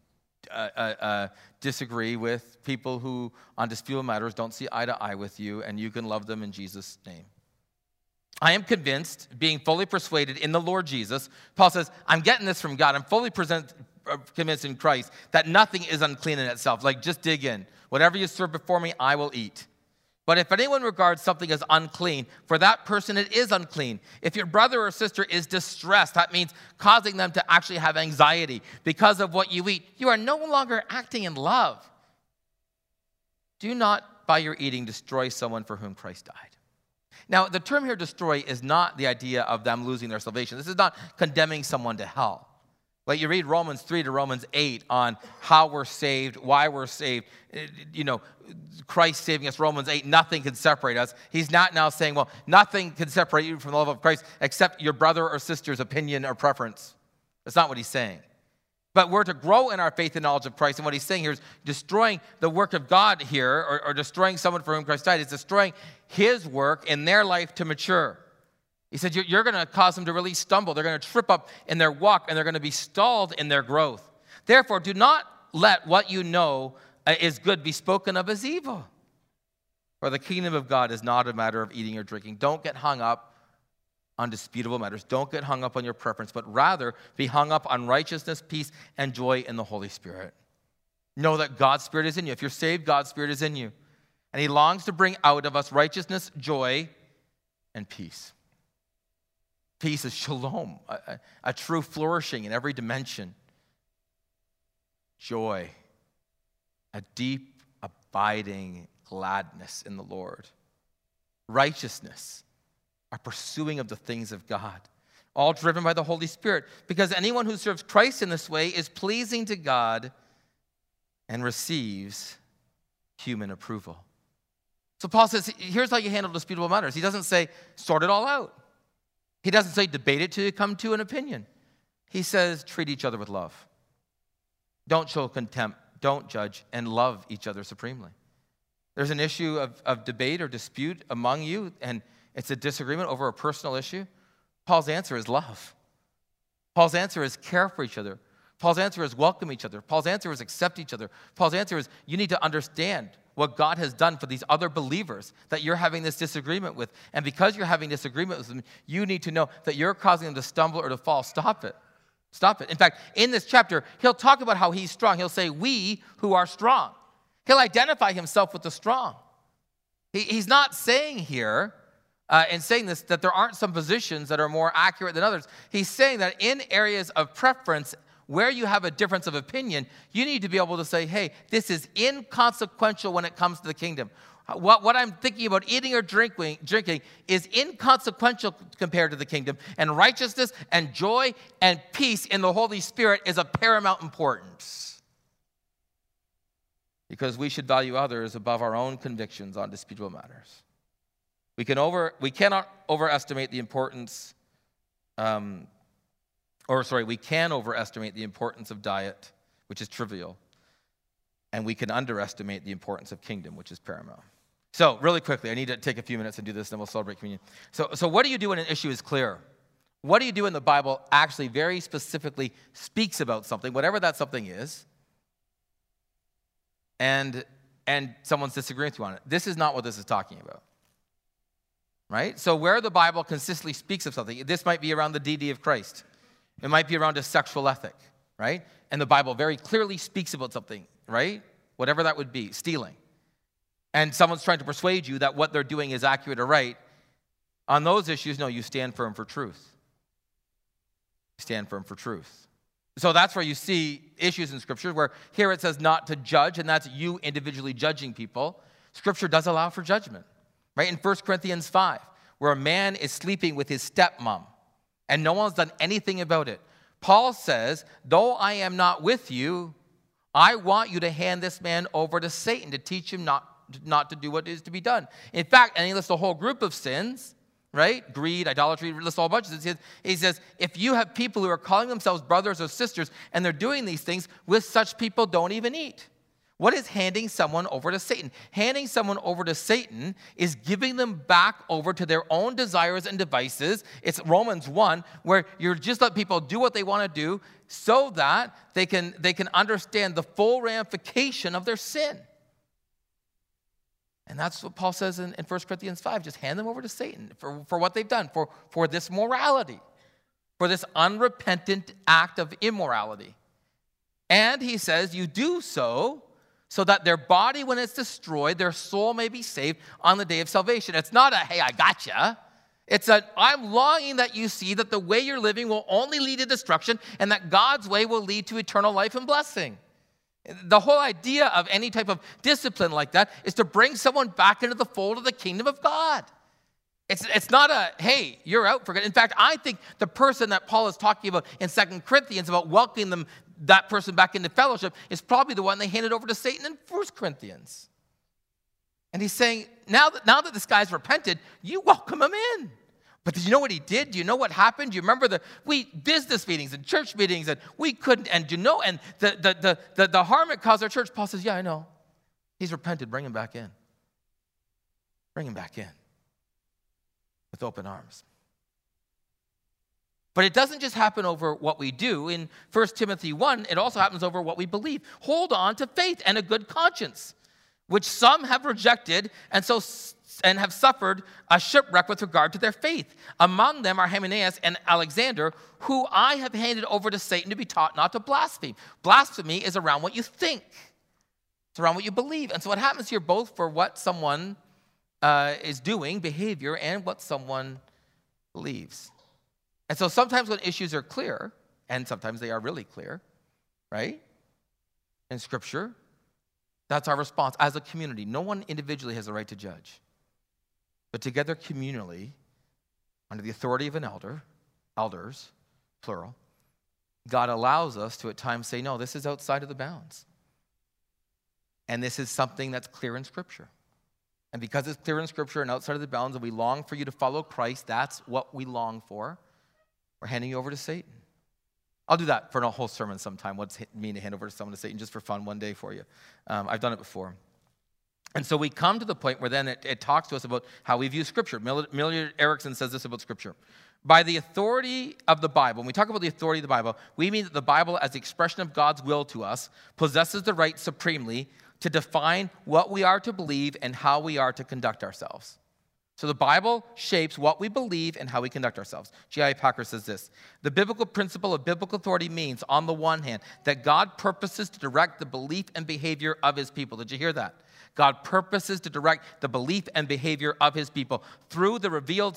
disagree with people who on disputable matters don't see eye to eye with you, and you can love them in Jesus' name. I am convinced, being fully persuaded in the Lord Jesus, Paul says, I'm getting this from God. I'm fully convinced in Christ that nothing is unclean in itself. Like, just dig in. Whatever you serve before me, I will eat. But if anyone regards something as unclean, for that person it is unclean. If your brother or sister is distressed, that means causing them to actually have anxiety because of what you eat, you are no longer acting in love. Do not, by your eating, destroy someone for whom Christ died. Now, the term here, destroy, is not the idea of them losing their salvation. This is not condemning someone to hell. Like, you read Romans 3 to Romans 8 on how we're saved, why we're saved. Christ saving us, Romans 8, nothing can separate us. He's not now saying, well, nothing can separate you from the love of Christ except your brother or sister's opinion or preference. That's not what he's saying. But we're to grow in our faith and knowledge of Christ. And what he's saying here is destroying the work of God here, or destroying someone for whom Christ died, is destroying his work in their life to mature. He said, you're going to cause them to really stumble. They're going to trip up in their walk, and they're going to be stalled in their growth. Therefore, do not let what you know is good be spoken of as evil. For the kingdom of God is not a matter of eating or drinking. Don't get hung up on disputable matters. Don't get hung up on your preference, but rather be hung up on righteousness, peace, and joy in the Holy Spirit. Know that God's Spirit is in you. If you're saved, God's Spirit is in you. And he longs to bring out of us righteousness, joy, and peace. Peace is shalom, a true flourishing in every dimension. Joy, a deep, abiding gladness in the Lord. Righteousness, a pursuing of the things of God. all driven by the Holy Spirit, because anyone who serves Christ in this way is pleasing to God and receives human approval. So Paul says, here's how you handle disputable matters. He doesn't say, sort it all out. He doesn't say, debate it till you come to an opinion. He says, treat each other with love. Don't show contempt, don't judge, and love each other supremely. There's an issue of debate or dispute among you, and it's a disagreement over a personal issue. Paul's answer is love. Paul's answer is care for each other. Paul's answer is welcome each other. Paul's answer is accept each other. Paul's answer is you need to understand what God has done for these other believers that you're having this disagreement with. And because you're having disagreement with them, you need to know that you're causing them to stumble or to fall. Stop it. Stop it. In fact, in this chapter, he'll talk about how he's strong. He'll say, we who are strong. He'll identify himself with the strong. He's not saying here, in saying this, that there aren't some positions that are more accurate than others. He's saying that in areas of preference, where you have a difference of opinion, you need to be able to say, hey, this is inconsequential when it comes to the kingdom. What I'm thinking about eating or drinking is inconsequential compared to the kingdom. And righteousness and joy and peace in the Holy Spirit is of paramount importance. Because we should value others above our own convictions on disputable matters. We cannot overestimate the importance, we can overestimate the importance of diet, which is trivial. And we can underestimate the importance of kingdom, which is paramount. So, really quickly, I need to take a few minutes and do this, then we'll celebrate communion. So what do you do when an issue is clear? What do you do when the Bible actually very specifically speaks about something, whatever that something is, and someone's disagreeing with you on it? This is not what this is talking about. Right? So where the Bible consistently speaks of something, this might be around the deity of Christ. It might be around a sexual ethic, right? And the Bible very clearly speaks about something, right? Whatever that would be, stealing. And someone's trying to persuade you that what they're doing is accurate or right. On those issues, no, you stand firm for truth. You stand firm for truth. So that's where you see issues in Scripture where here it says not to judge, and that's you individually judging people. Scripture does allow for judgment. Right, in 1 Corinthians 5, where a man is sleeping with his stepmom, and no one's done anything about it. Paul says, though I am not with you, I want you to hand this man over to Satan to teach him not to do what is to be done. In fact, and he lists a whole group of sins, right? Greed, idolatry, he lists a whole bunch of sins. He says, if you have people who are calling themselves brothers or sisters, and they're doing these things, with such people don't even eat. What is handing someone over to Satan? Handing someone over to Satan is giving them back over to their own desires and devices. It's Romans 1, where you're just let people do what they want to do so that they can understand the full ramification of their sin. And that's what Paul says in 1 Corinthians 5. Just hand them over to Satan for what they've done, for this morality, for this unrepentant act of immorality. And he says, you do so that their body, when it's destroyed, their soul may be saved on the day of salvation. It's not a, hey, I gotcha. It's a, I'm longing that you see that the way you're living will only lead to destruction and that God's way will lead to eternal life and blessing. The whole idea of any type of discipline like that is to bring someone back into the fold of the kingdom of God. It's not a, hey, you're out for good. In fact, I think the person that Paul is talking about in 2 Corinthians about welcoming that person back into fellowship is probably the one they handed over to Satan in 1 Corinthians. And he's saying, now that this guy's repented, you welcome him in. But did you know what he did? Do you know what happened? Do you remember business meetings and church meetings and we couldn't, and you know, and the harm it caused our church? Paul says, yeah, I know. He's repented, bring him back in. Bring him back in. With open arms. But it doesn't just happen over what we do. In 1 Timothy 1, it also happens over what we believe. Hold on to faith and a good conscience, which some have rejected and have suffered a shipwreck with regard to their faith. Among them are Hymenaeus and Alexander, who I have handed over to Satan to be taught not to blaspheme. Blasphemy is around what you think. It's around what you believe. And so what happens here, both for what someone is doing, behavior, and what someone believes. And so sometimes when issues are clear, and sometimes they are really clear, right? In Scripture, that's our response as a community. No one individually has a right to judge. But together communally, under the authority of an elder, elders, plural, God allows us to at times say, no, this is outside of the bounds. And this is something that's clear in Scripture. And because it's clear in Scripture and outside of the bounds, and we long for you to follow Christ, that's what we long for. We're handing you over to Satan. I'll do that for a whole sermon sometime. What's it mean to hand over to someone to Satan, just for fun one day for you. I've done it before. And so we come to the point where then it talks to us about how we view Scripture. Millard Erickson says this about Scripture. By the authority of the Bible, when we talk about the authority of the Bible, we mean that the Bible, as the expression of God's will to us, possesses the right supremely to define what we are to believe and how we are to conduct ourselves. So the Bible shapes what we believe and how we conduct ourselves. J.I. Packer says this: the biblical principle of biblical authority means, on the one hand, that God purposes to direct the belief and behavior of his people. Did you hear that? God purposes to direct the belief and behavior of his people through the revealed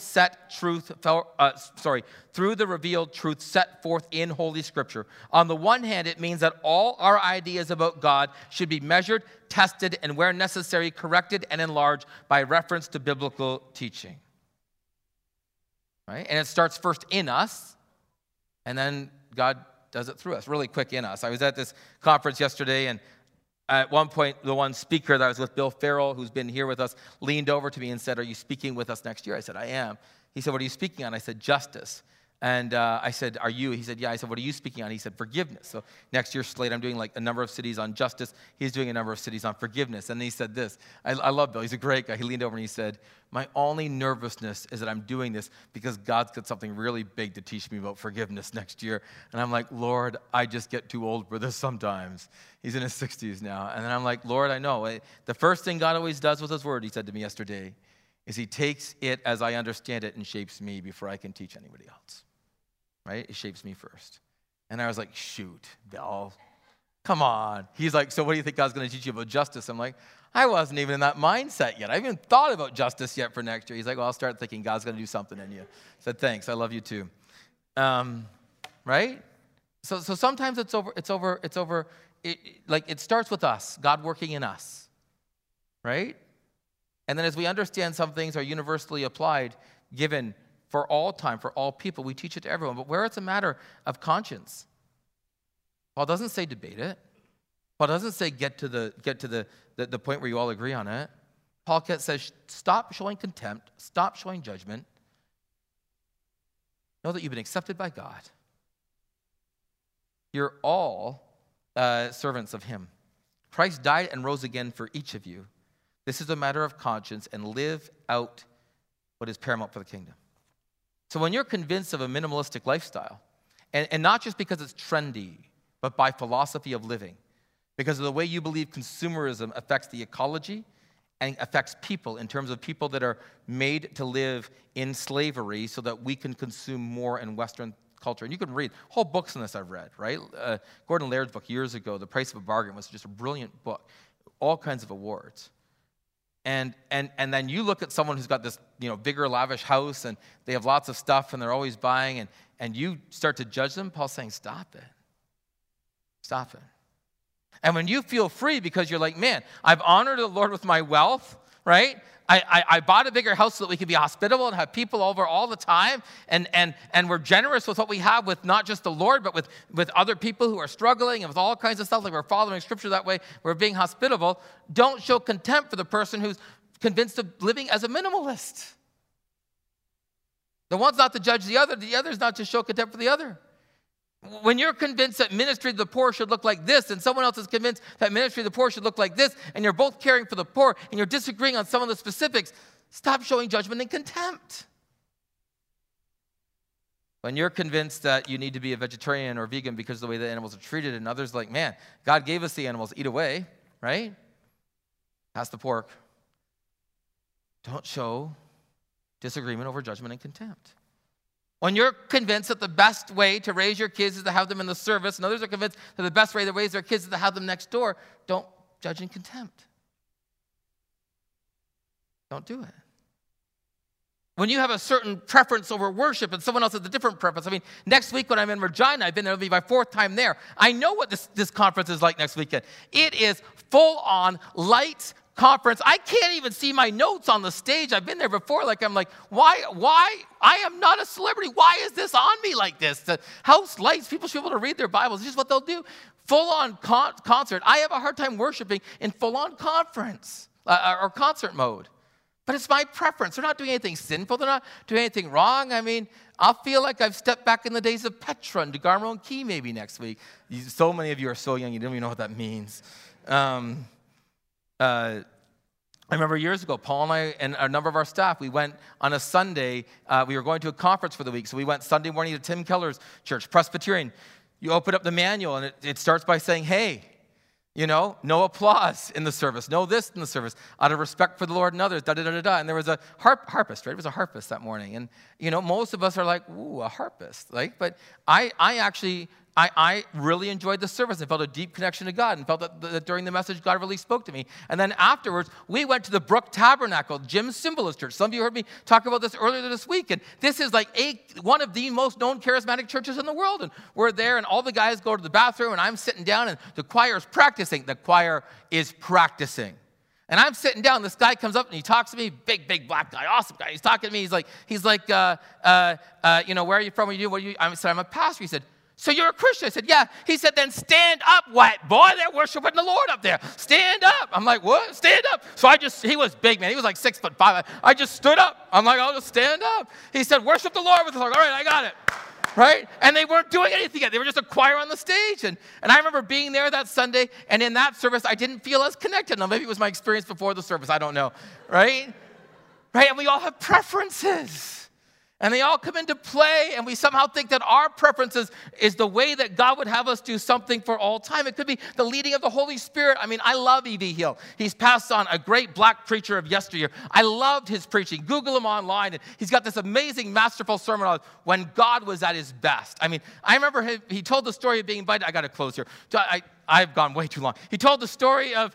through the revealed truth set forth in Holy Scripture. On the one hand, it means that all our ideas about God should be measured, tested, and where necessary, corrected and enlarged by reference to biblical teaching. Right? And it starts first in us, and then God does it through us, really quick in us. I was at this conference yesterday, and at one point, the one speaker that I was with, Bill Farrell, who's been here with us, leaned over to me and said, "Are you speaking with us next year?" I said, "I am." He said, "What are you speaking on?" I said, "Justice." And I said, "Are you?" He said, "Yeah." I said, "What are you speaking on?" He said, "Forgiveness." So next year's slate, I'm doing like a number of cities on justice. He's doing a number of cities on forgiveness. And he said this. I love Bill. He's a great guy. He leaned over and he said, "My only nervousness is that I'm doing this because God's got something really big to teach me about forgiveness next year." And I'm like, "Lord, I just get too old for this sometimes." He's in his 60s now. And then I'm like, "Lord, I know. The first thing God always does with his word," he said to me yesterday, "is he takes it as I understand it and shapes me before I can teach anybody else." Right? It shapes me first. And I was like, "Shoot, Bill, come on." He's like, "So what do you think God's going to teach you about justice?" I'm like, "I wasn't even in that mindset yet. I haven't even thought about justice yet for next year." He's like, "Well, I'll start thinking God's going to do something in you." I said, "Thanks. I love you too." Right? So sometimes it starts with us, God working in us. Right? And then as we understand some things are universally applied, given for all time, for all people, we teach it to everyone. But where it's a matter of conscience, Paul doesn't say debate it. Paul doesn't say get to the point where you all agree on it. Paul says stop showing contempt, stop showing judgment. Know that you've been accepted by God. You're all servants of him. Christ died and rose again for each of you. This is a matter of conscience, and live out what is paramount for the kingdom. So when you're convinced of a minimalistic lifestyle, and not just because it's trendy, but by philosophy of living, because of the way you believe consumerism affects the ecology and affects people in terms of people that are made to live in slavery so that we can consume more in Western culture. And you can read whole books on this I've read, right? Gordon Laird's book years ago, The Price of a Bargain, was just a brilliant book. All kinds of awards. And then you look at someone who's got this, bigger, lavish house, and they have lots of stuff, and they're always buying, and you start to judge them. Paul's saying, stop it. Stop it. And when you feel free because you're like, man, I've honored the Lord with my wealth, right? I bought a bigger house so that we could be hospitable and have people over all the time, and we're generous with what we have with not just the Lord, but with other people who are struggling and with all kinds of stuff, like we're following Scripture that way, we're being hospitable. Don't show contempt for the person who's convinced of living as a minimalist. The one's not to judge the other's not to show contempt for the other. When you're convinced that ministry to the poor should look like this, and someone else is convinced that ministry to the poor should look like this, and you're both caring for the poor, and you're disagreeing on some of the specifics, stop showing judgment and contempt. When you're convinced that you need to be a vegetarian or vegan because of the way the animals are treated, and others like, man, God gave us the animals, eat away, right? Pass the pork. Don't show disagreement over judgment and contempt. When you're convinced that the best way to raise your kids is to have them in the service, and others are convinced that the best way to raise their kids is to have them next door, don't judge in contempt. Don't do it. When you have a certain preference over worship and someone else has a different preference. Next week when I'm in Regina, I've been there, it'll be my 4th time there. I know what this conference is like next weekend. It is full on lights, conference. I can't even see my notes on the stage. I've been there before. I'm like, why? I am not a celebrity. Why is this on me like this? The house lights, people should be able to read their Bibles. It's just what they'll do. Full-on concert. I have a hard time worshiping in full-on conference or concert mode. But it's my preference. They're not doing anything sinful. They're not doing anything wrong. I mean, I'll feel like I've stepped back in the days of Petra and DeGarmo and Key maybe next week. So many of you are so young, you don't even know what that means. I remember years ago, Paul and I and a number of our staff, we went on a Sunday. We were going to a conference for the week. So we went Sunday morning to Tim Keller's church, Presbyterian. You open up the manual, and it starts by saying, hey, no applause in the service, no this in the service, out of respect for the Lord and others, da-da-da-da-da. And there was a harpist, right? It was a harpist that morning. And, most of us are like, ooh, a harpist. But I really enjoyed the service. I felt a deep connection to God and felt that during the message, God really spoke to me. And then afterwards, we went to the Brook Tabernacle, Jim Cymbala's church. Some of you heard me talk about this earlier this week. And this is one of the most known charismatic churches in the world. And we're there, and all the guys go to the bathroom, and I'm sitting down, and the choir is practicing. The choir is practicing. And I'm sitting down. This guy comes up and he talks to me. Big black guy, awesome guy. He's talking to me. He's like, where are you from? What do you do? I said, I'm a pastor. He said, so you're a Christian? I said, yeah. He said, then stand up, white boy. They're worshiping the Lord up there. Stand up. I'm like, what? Stand up. So he was big, man. He was like 6'5". I just stood up. I'm like, I'll just stand up. He said, worship the Lord with the Lord. All right, I got it. Right? And they weren't doing anything yet. They were just a choir on the stage. And I remember being there that Sunday, and in that service, I didn't feel as connected. Now, maybe it was my experience before the service. I don't know. Right? And we all have preferences. And they all come into play, and we somehow think that our preferences is the way that God would have us do something for all time. It could be the leading of the Holy Spirit. I mean, I love E.V. Hill. He's passed on, a great black preacher of yesteryear. I loved his preaching. Google him online, and he's got this amazing, masterful sermon on when God was at his best. I mean, I remember he told the story of being invited. I got to close here. I've gone way too long. He told the story of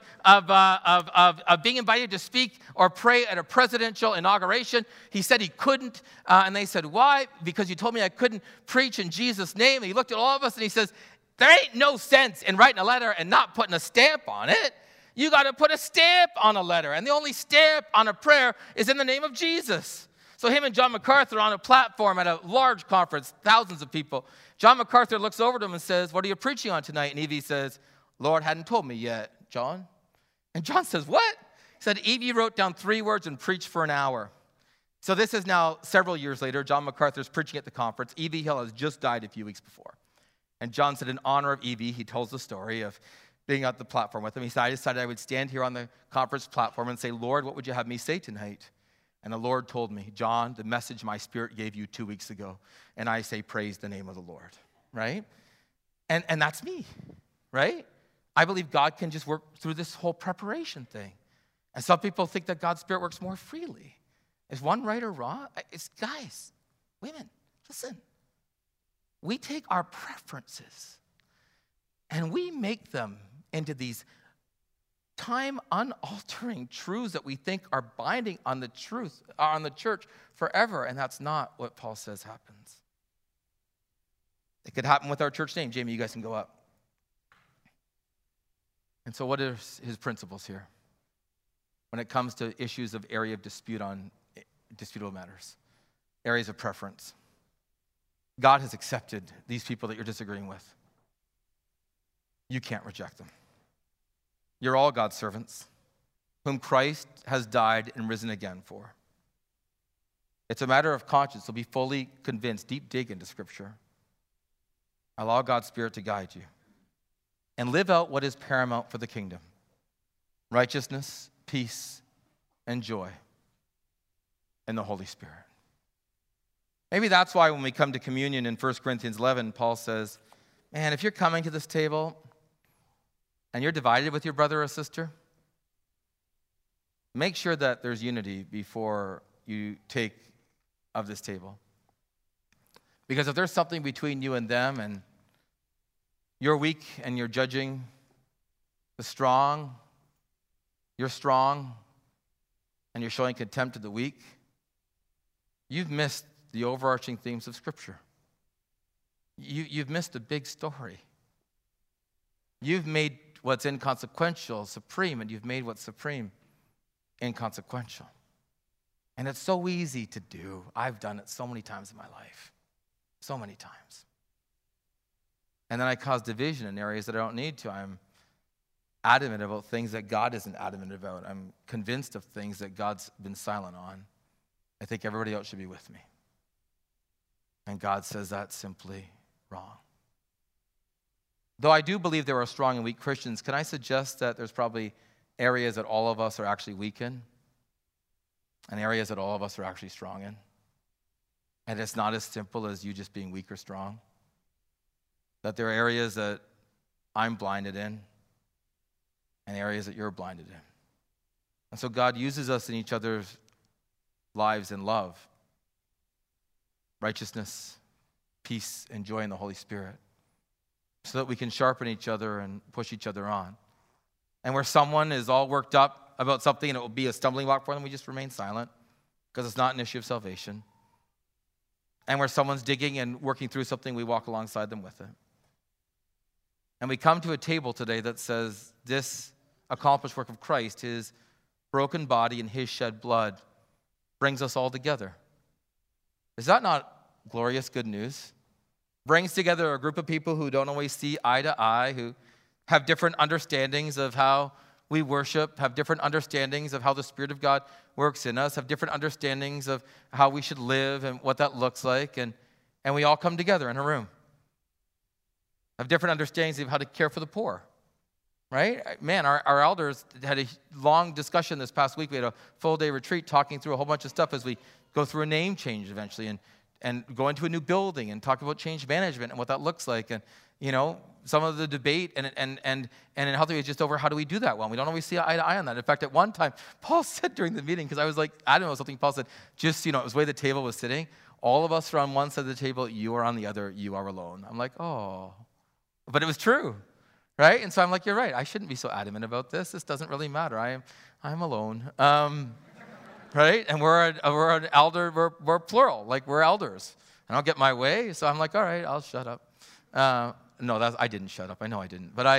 being invited to speak or pray at a presidential inauguration. He said he couldn't, and they said, why? Because you told me I couldn't preach in Jesus' name. And he looked at all of us, and he says, there ain't no sense in writing a letter and not putting a stamp on it. You got to put a stamp on a letter, and the only stamp on a prayer is in the name of Jesus. So him and John MacArthur on a platform at a large conference, thousands of people. John MacArthur looks over to him and says, what are you preaching on tonight? And Evie says, Lord hadn't told me yet, John. And John says, what? He said, Evie wrote down 3 words and preached for an hour. So this is now several years later. John MacArthur's preaching at the conference. E.V. Hill has just died a few weeks before. And John said, in honor of Evie, he tells the story of being at the platform with him. He said, I decided I would stand here on the conference platform and say, Lord, what would you have me say tonight? And the Lord told me, John, the message my spirit gave you 2 weeks ago. And I say, praise the name of the Lord, right? And that's me, right? I believe God can just work through this whole preparation thing. And some people think that God's Spirit works more freely. Is one right or wrong? It's guys, women, listen. We take our preferences and we make them into these time unaltering truths that we think are binding on the truth, on the church forever, and that's not what Paul says happens. It could happen with our church name. Jamie, you guys can go up. And so what are his principles here when it comes to issues of area of dispute on disputable matters, areas of preference? God has accepted these people that you're disagreeing with. You can't reject them. You're all God's servants, whom Christ has died and risen again for. It's a matter of conscience, so be fully convinced. Deep dig into Scripture. Allow God's Spirit to guide you. And live out what is paramount for the kingdom. Righteousness, peace, and joy in the Holy Spirit. Maybe that's why when we come to communion in 1 Corinthians 11, Paul says, man, if you're coming to this table and you're divided with your brother or sister, make sure that there's unity before you take of this table. Because if there's something between you and them and you're weak and you're judging the strong, you're strong and you're showing contempt of the weak, you've missed the overarching themes of Scripture. You've missed a big story. You've made what's inconsequential supreme, and you've made what's supreme inconsequential. And it's so easy to do. I've done it so many times in my life. So many times. And then I cause division in areas that I don't need to. I'm adamant about things that God isn't adamant about. I'm convinced of things that God's been silent on. I think everybody else should be with me. And God says that's simply wrong. Though I do believe there are strong and weak Christians, can I suggest that there's probably areas that all of us are actually weak in and areas that all of us are actually strong in? And it's not as simple as you just being weak or strong. That there are areas that I'm blinded in and areas that you're blinded in. And so God uses us in each other's lives in love, righteousness, peace, and joy in the Holy Spirit, so that we can sharpen each other and push each other on. And where someone is all worked up about something and it will be a stumbling block for them, we just remain silent because it's not an issue of salvation. And where someone's digging and working through something, we walk alongside them with it. And we come to a table today that says this accomplished work of Christ, his broken body and his shed blood, brings us all together. Is that not glorious good news? Brings together a group of people who don't always see eye to eye, who have different understandings of how we worship, have different understandings of how the Spirit of God works in us, have different understandings of how we should live and what that looks like, and we all come together in a room. Have different understandings of how to care for the poor, right? Man, our elders had a long discussion this past week. We had a full-day retreat talking through a whole bunch of stuff as we go through a name change eventually and go into a new building and talk about change management and what that looks like. And, you know, some of the debate and in Healthy is just over how do we do that well. We don't always see eye to eye on that. In fact, at one time, Paul said during the meeting, because I was like, I don't know, something Paul said, just, you know, it was the way the table was sitting. All of us are on one side of the table, you are on the other, you are alone. I'm like, oh. But it was true, right? And so I'm like, you're right. I shouldn't be so adamant about this. This doesn't really matter. I'm alone. Right? And we're an elder, we're plural, like we're elders. I don't get my way, so I'm like, all right, I'll shut up. No, I didn't shut up. I know I didn't. But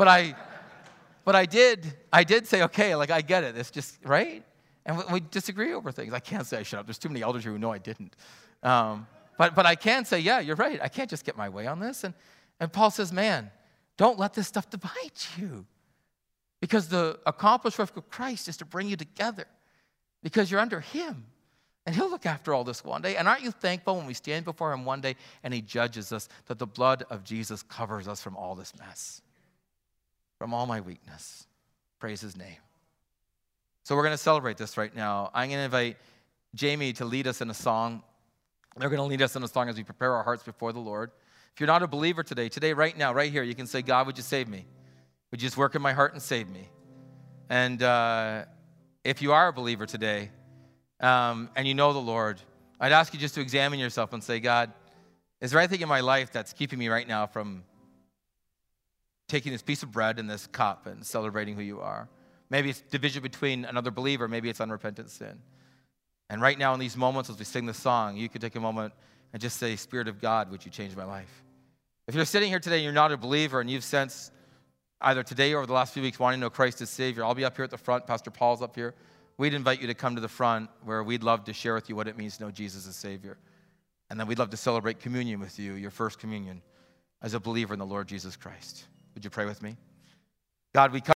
I did say, okay, like I get it. It's just, right? And we disagree over things. I can't say I shut up. There's too many elders here who know I didn't. But I can say, yeah, you're right. I can't just get my way on this. And Paul says, man, don't let this stuff divide you. Because the accomplished work of Christ is to bring you together. Because you're under him. And he'll look after all this one day. And aren't you thankful when we stand before him one day and he judges us that the blood of Jesus covers us from all this mess, from all my weakness. Praise his name. So we're going to celebrate this right now. I'm going to invite Jamie to lead us in a song. They're going to lead us in a song as we prepare our hearts before the Lord. If you're not a believer today, right now, right here, you can say, God, would you save me? Would you just work in my heart and save me? And if you are a believer today, and you know the Lord, I'd ask you just to examine yourself and say, God, is there anything in my life that's keeping me right now from taking this piece of bread and this cup and celebrating who you are? Maybe it's division between another believer. Maybe it's unrepentant sin. And right now in these moments as we sing the song, you could take a moment and just say, Spirit of God, would you change my life? If you're sitting here today and you're not a believer and you've sensed either today or over the last few weeks wanting to know Christ as Savior, I'll be up here at the front. Pastor Paul's up here. We'd invite you to come to the front where we'd love to share with you what it means to know Jesus as Savior. And then we'd love to celebrate communion with you, your first communion as a believer in the Lord Jesus Christ. Would you pray with me? God, we come